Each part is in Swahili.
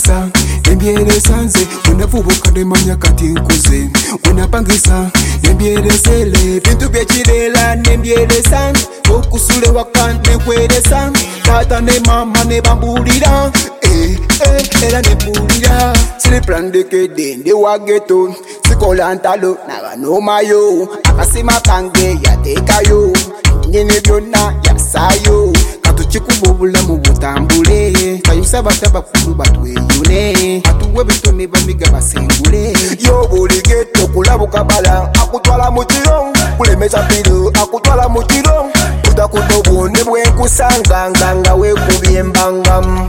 Unapangisa nembyelesa nze unavubuka nemanya kati nkuze unapangisa nembyelesele bintu byekireera nembyelesa okusule waka nekwelesa tata ne mama ne bambulira era nebulira siriplandekede ndi wageto sikola ntalo nabanomayo akasima kange yatekayo nyene byonna yasayo katuchikuba obulamu butambule kayusa bataba kulu batweyune atuwe bitone bamiga basengule yo buli geto kulabuka bala akutwala mu kiro kulemesa piro akutwala mu kiro utakutobone bwenkusanganga nga wekubye mbangam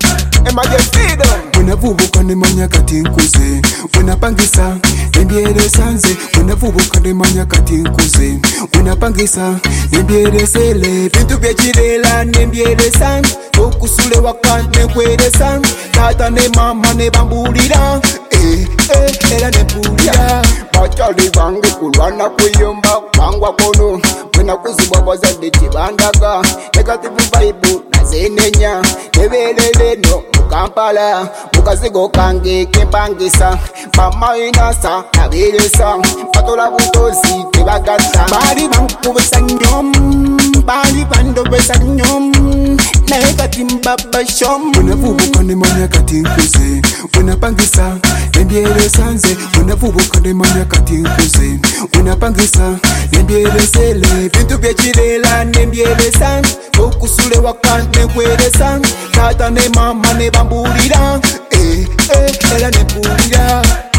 unavubuka nemanya kati nkuze unapangisa nembyelesa nze unavubuka nemanya kati nkuze unapangisa nembyelesele bintu byekireera nembyelesa okusule waka nekwelesa tata ne mama ne bambulira era nebulira bakyali bange kulwana kuyomba kwangwa kono bwenakuzibwa bazadde tebandaga negative vibe nazenenya nebeleleno Kampala, mukazigo kange kempangisa mama inasa nabelesa patola butozi tebagata bali bankubesa nyom bali bandobesa nyom naekati mbaba shom unavubuka nemanya kati nkuze unapangisa nembyelesa nze unavubuka nemanya kati nkuze unapangisa nembyelesele bintu byekireera nembyelesa okusule waka nekwelesa tata ne mama ne bambulira era nebulira